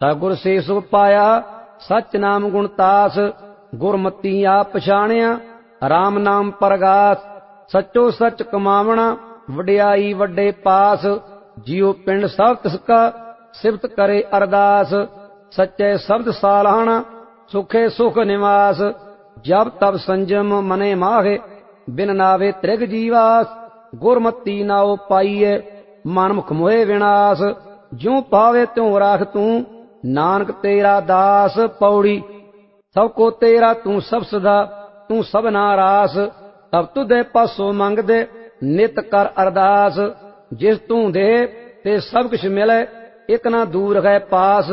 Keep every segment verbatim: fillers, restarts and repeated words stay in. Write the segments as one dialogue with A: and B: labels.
A: सगुर से सुख पाया सच नाम गुण तास। गुरमती आप पछाणिया राम नाम परगास। सचो सच कमावना वड्याई वड्डे पास। जियो पिंड सब तिसका सिफत करे अरदास। सच्चे शब्द सालाहना सुखे सुख निवास। जब तब संजम मने माहे बिन नावे त्रिग जीवास। गुरमती नाओ पाइए मन मुख मोहे विनाश। ज्यों पावे त्यों राख तू नानक तेरा दास। पौड़ी सबको तेरा तू सब सदा तू सब नारास। तब तुदे पासों मंग दे नित कर अरदास। जिस तू दे ते सब कुछ मिले एक ना दूर है पास।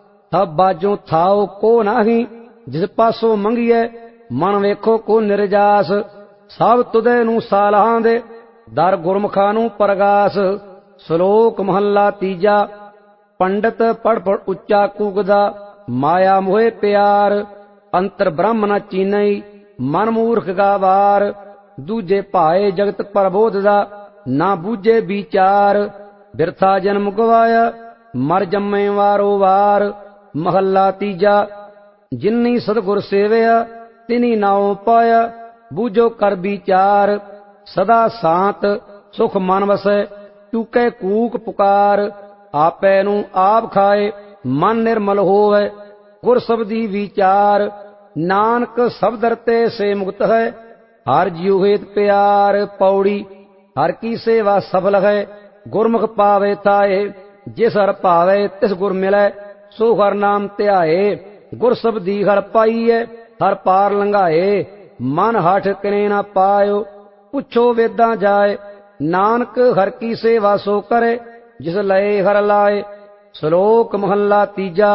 A: तब बाजों थाओ को नाही जिस पासों मंगिए मन वेखो को निर्जास। सब तुदे नू सालाहां दे दर गुरमुखा नू परगास। श्लोक महला तीजा। पंडित पढ़ पढ़ उच्चा कूकदा माया मोहे प्यार। अंतर ब्रह्म न चीनई मन मूर्ख गावार। दूजे भाए जगत प्रबोध दा ना बूझे विचार। बिरथा जन्म गवाया मर जम्मे वारो वार। महला तीजा। जिन्नी सतगुर सेवया तिनी नाओ पाया बूझो कर विचार। सदा शांत सुख मन वसै चूके कूक पुकार। आपै नू आप खाए मन निर्मल होवे गुर शब्दी विचार। नानक सब दरते से मुक्त है हर जियो हेत प्यार। पौड़ी हर की सेवा सफल है गुरमुख पावे ताए। जिस हर पावे तिस गुर मिलै सो हर नाम ध्याए। गुर शब्दी हर पाइए हर पार लंघाए। मन हठ कने न पायो पुछो वेदां जाए। नानक हर की सेवा सो करे जिस लए हर लाए। श्लोक महला तीजा।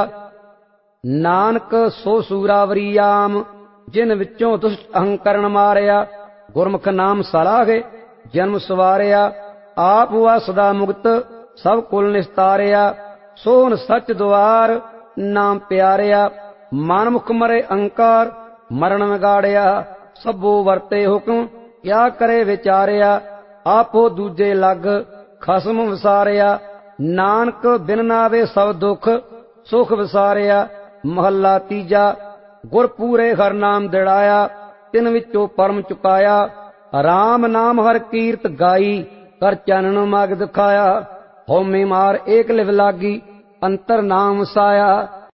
A: नानक सो सूरावरी आम जिन विचों दुष्ट अहंकरण मारिया। गुरमुख नाम सलाहे जन्म सवारिया। आप हुआ सदा मुक्त सब कुल निस्तारिया। सोहन सच द्वार नाम प्यारिया। मन मुख मरे अहंकार मरण विगाड़िया। सबो वरते हुक्म क्या करे विचारिया। आपो दूजे लग खसम विसारिया। नानक बिन नावे सब दुख सुख विसारिया। महला तीजा। गुर पूरे हर नाम दिड़ाया तिन विचों परम चुकाया। राम नाम हर कीरत गाई कर चानन मार्ग दिखाया। होमे मार एक लिव लागी अंतर नाम साया।